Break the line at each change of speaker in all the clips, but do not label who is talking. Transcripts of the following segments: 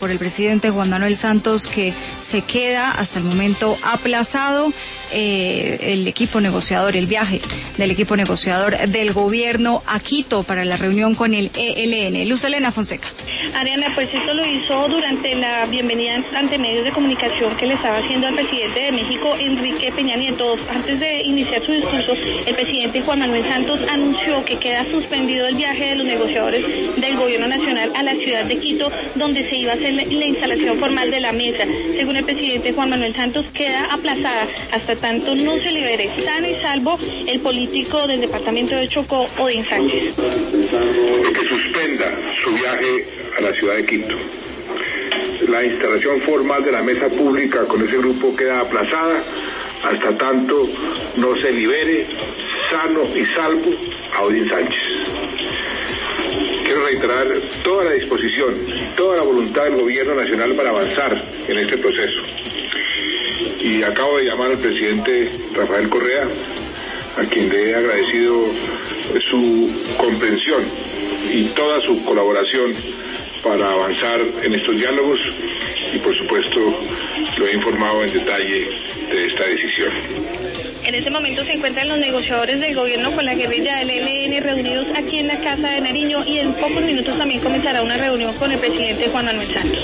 por el presidente Juan Manuel Santos que se queda hasta el momento aplazado el equipo negociador, el viaje del equipo negociador del gobierno a Quito para la reunión con el ELN. Luz Helena Fonseca.
Ariana, pues esto lo hizo durante la bienvenida ante medios de comunicación que le estaba haciendo al presidente de México, Enrique Peña Nieto. Antes de iniciar su discurso, el presidente Juan Manuel Santos anunció que queda suspendido el viaje de los negociadores del gobierno nacional a la ciudad de Quito, donde se iba a hacer la instalación formal de la mesa. Según el presidente Juan Manuel Santos, queda aplazada hasta tanto no se libere sano y salvo el político del departamento de Chocó, Odín Sánchez.
Que suspenda su viaje a la ciudad de Quito. La instalación formal de la mesa pública con ese grupo queda aplazada hasta tanto no se libere sano y salvo a Odín Sánchez. Quiero reiterar toda la disposición, toda la voluntad del gobierno nacional para avanzar en este proceso. Y acabo de llamar al presidente Rafael Correa, a quien le he agradecido su comprensión y toda su colaboración para avanzar en estos diálogos y por supuesto lo he informado en detalle de esta decisión.
En este momento se encuentran los negociadores del gobierno con la guerrilla del ELN reunidos aquí en la Casa de Nariño y en pocos minutos también comenzará una reunión con el presidente Juan Manuel Santos.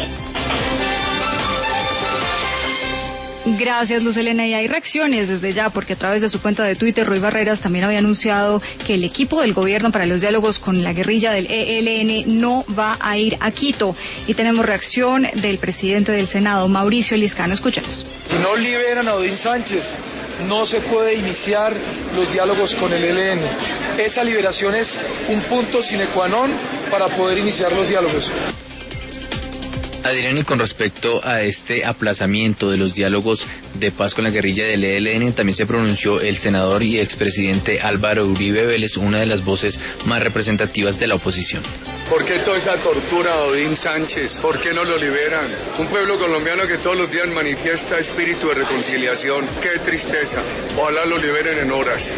Gracias, Luz Helena. Y hay reacciones desde ya, porque a través de su cuenta de Twitter, Roy Barreras también había anunciado que el equipo del gobierno para los diálogos con la guerrilla del ELN no va a ir a Quito. Y tenemos reacción del presidente del Senado, Mauricio Liscano. Escuchemos.
Si no liberan a Odín Sánchez, no se puede iniciar los diálogos con el ELN. Esa liberación es un punto sine qua non para poder iniciar los diálogos.
Adrián, y con respecto a este aplazamiento de los diálogos de paz con la guerrilla del ELN, también se pronunció el senador y expresidente Álvaro Uribe Vélez, una de las voces más representativas de la oposición.
¿Por qué toda esa tortura a Odín Sánchez? ¿Por qué no lo liberan? Un pueblo colombiano que todos los días manifiesta espíritu de reconciliación. ¡Qué tristeza! Ojalá lo liberen en horas.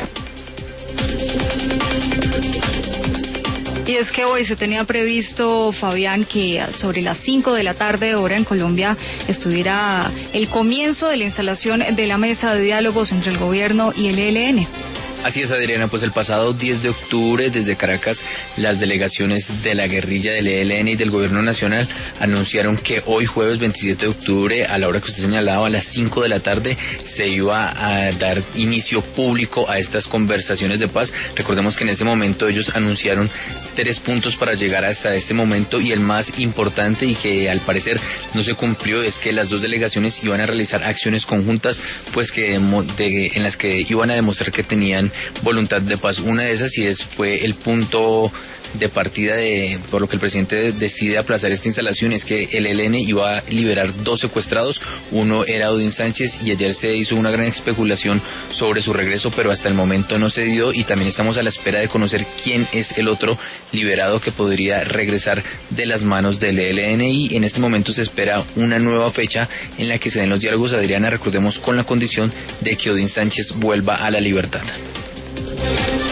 Y es que hoy se tenía previsto, Fabián, que sobre las 5 de la tarde, hora en Colombia, estuviera el comienzo de la instalación de la mesa de diálogos entre el gobierno y el ELN.
Así es, Adriana, pues el pasado 10 de octubre desde Caracas, las delegaciones de la guerrilla del ELN y del gobierno nacional anunciaron que hoy jueves 27 de octubre, a la hora que usted señalaba, a las 5 de la tarde, se iba a dar inicio público a estas conversaciones de paz. Recordemos que en ese momento ellos anunciaron 3 puntos para llegar hasta este momento, y el más importante, y que al parecer no se cumplió, es que las dos delegaciones iban a realizar acciones conjuntas, pues que en las que iban a demostrar que tenían voluntad de paz. Una de esas fue el punto de partida por lo que el presidente decide aplazar esta instalación, es que el ELN iba a liberar 2 secuestrados. Uno era Odín Sánchez, y ayer se hizo una gran especulación sobre su regreso, pero hasta el momento no se dio, y también estamos a la espera de conocer quién es el otro liberado que podría regresar de las manos del ELN, y en este momento se espera una nueva fecha en la que se den los diálogos, Adriana, recordemos, con la condición de que Odín Sánchez vuelva a la libertad.